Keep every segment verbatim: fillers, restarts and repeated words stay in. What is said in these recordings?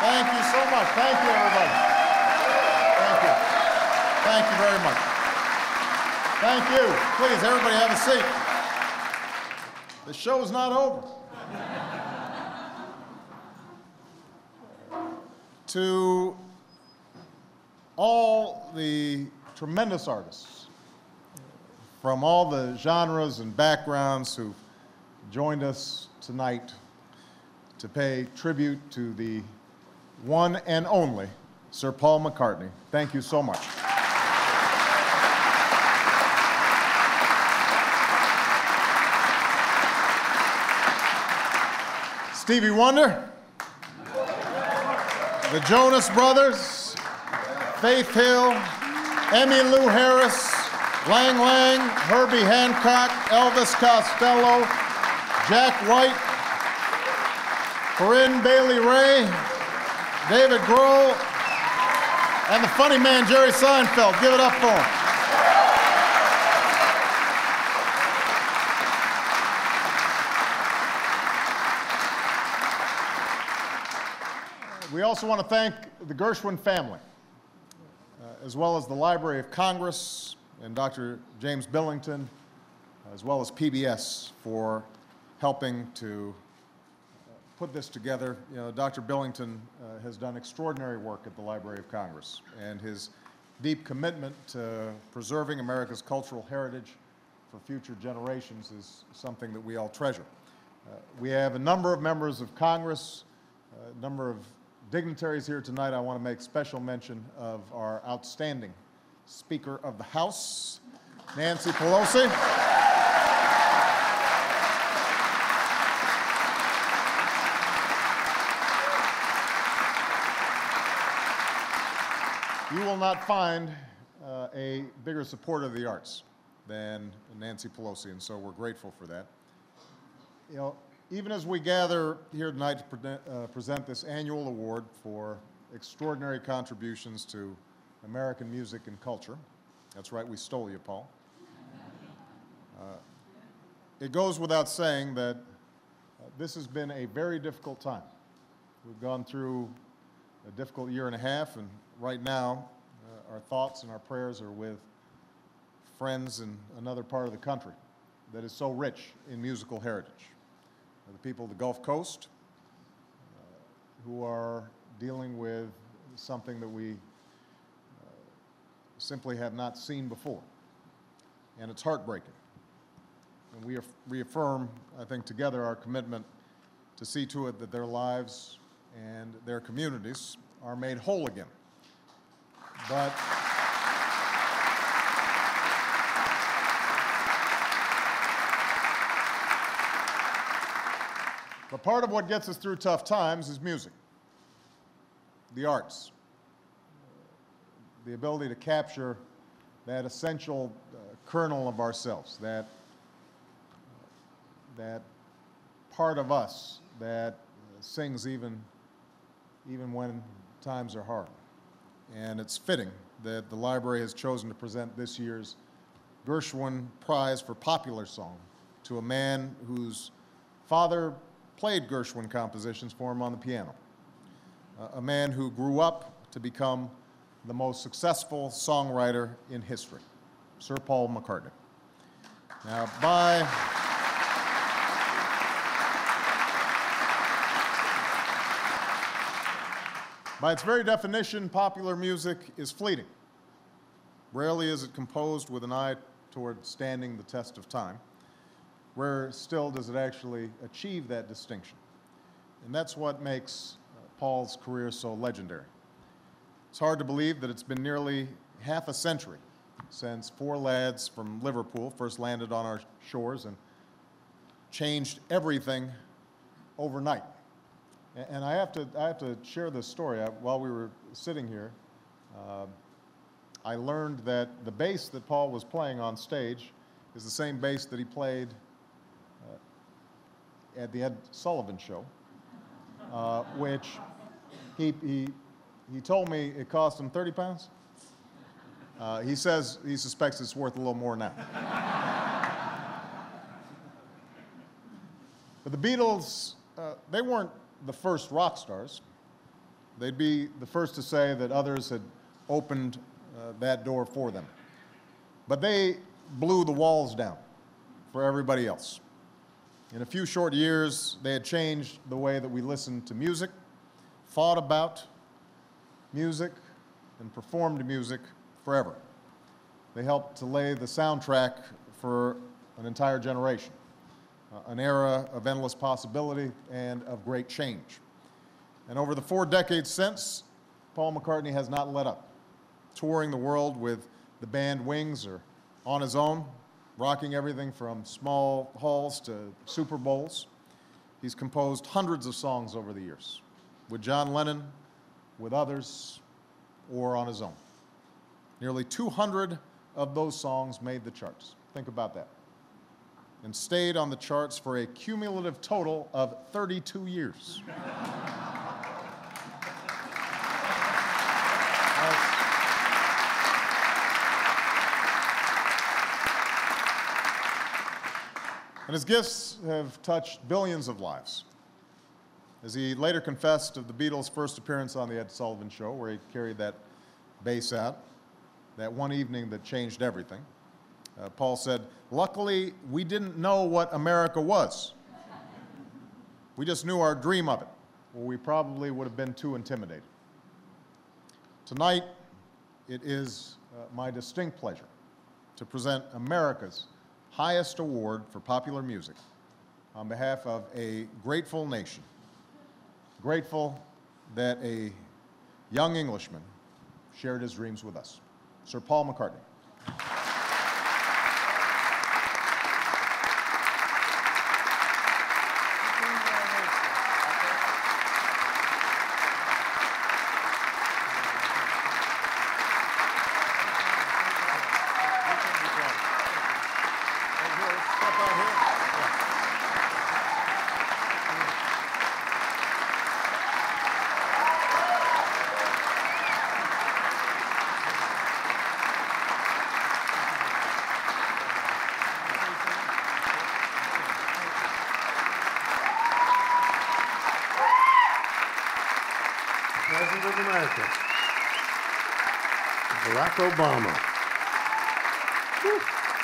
Thank you so much. Thank you, everybody. Thank you. Thank you very much. Thank you. Please, everybody have a seat. The show's not over. To all the tremendous artists from all the genres and backgrounds who've joined us tonight to pay tribute to the one and only Sir Paul McCartney. Thank you so much. Stevie Wonder, the Jonas Brothers, Faith Hill, Emmylou Harris, Lang Lang, Herbie Hancock, Elvis Costello, Jack White, Corinne Bailey Rae, David Grohl, and the funny man Jerry Seinfeld. Give it up for him. We also want to thank the Gershwin family, uh, as well as the Library of Congress and Doctor James Billington, as well as P B S for helping to put this together. You know, Doctor Billington uh, has done extraordinary work at the Library of Congress, and his deep commitment to preserving America's cultural heritage for future generations is something that we all treasure. Uh, we have a number of members of Congress, a number of dignitaries here tonight. I want to make special mention of our outstanding Speaker of the House, Nancy Pelosi. You will not find uh, a bigger supporter of the arts than Nancy Pelosi, and so we're grateful for that. You know, even as we gather here tonight to pre uh, present this annual award for extraordinary contributions to American music and culture, that's right, we stole you, Paul. Uh, it goes without saying that uh, this has been a very difficult time. We've gone through a difficult year and a half, and right now uh, our thoughts and our prayers are with friends in another part of the country that is so rich in musical heritage. The people of the Gulf Coast uh, who are dealing with something that we uh, simply have not seen before, and it's heartbreaking. And we reaffirm, I think, together our commitment to see to it that their lives and their communities are made whole again. But But part of what gets us through tough times is music, the arts, the ability to capture that essential uh, kernel of ourselves, that, that part of us that uh, sings even, even when times are hard. And it's fitting that the library has chosen to present this year's Gershwin Prize for Popular Song to a man whose father played Gershwin compositions for him on the piano, uh, a man who grew up to become the most successful songwriter in history, Sir Paul McCartney. Now, by, by its very definition, popular music is fleeting. Rarely is it composed with an eye toward standing the test of time. Where still does it actually achieve that distinction? And that's what makes uh, Paul's career so legendary. It's hard to believe that it's been nearly half a century since four lads from Liverpool first landed on our shores and changed everything overnight. And, and I have to, I have to share this story. I, while we were sitting here, uh, I learned that the bass that Paul was playing on stage is the same bass that he played at the Ed Sullivan Show, uh, which he, he, he told me it cost him thirty pounds. Uh, he says he suspects it's worth a little more now. But the Beatles, uh, they weren't the first rock stars. they'd be the first to say that others had opened uh, that door for them. But they blew the walls down for everybody else. In a few short years, they had changed the way that we listened to music, thought about music, and performed music forever. They helped to lay the soundtrack for an entire generation, uh, an era of endless possibility and of great change. And over the four decades since, Paul McCartney has not let up, touring the world with the band Wings or on his own, rocking everything from small halls to Super Bowls. He's composed hundreds of songs over the years, with John Lennon, with others, or on his own. Nearly two hundred of those songs made the charts. Think about that. And stayed on the charts for a cumulative total of thirty-two years. And his gifts have touched billions of lives. As he later confessed of the Beatles' first appearance on The Ed Sullivan Show, where he carried that bass out, that one evening that changed everything, uh, Paul said, "Luckily, we didn't know what America was. We just knew our dream of it, or we probably would have been too intimidated." Tonight, it is uh, my distinct pleasure to present America's highest award for popular music on behalf of a grateful nation, grateful that a young Englishman shared his dreams with us. Sir Paul McCartney. President of America, Barack Obama. Whew.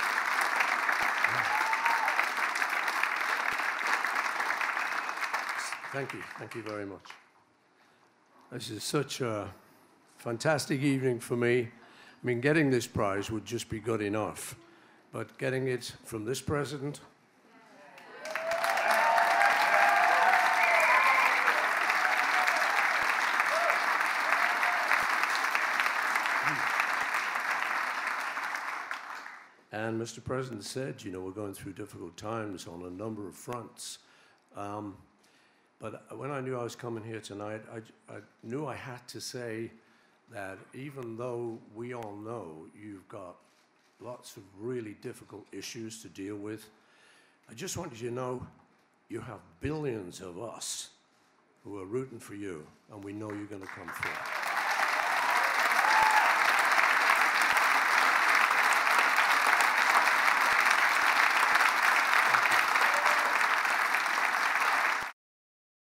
Thank you, thank you very much. This is such a fantastic evening for me. I mean, getting this prize would just be good enough, but getting it from this president, and Mister President said, you know, we're going through difficult times on a number of fronts. Um, but when I knew I was coming here tonight, I, I knew I had to say that even though we all know you've got lots of really difficult issues to deal with, I just wanted you to know you have billions of us who are rooting for you, and we know you're going to come through.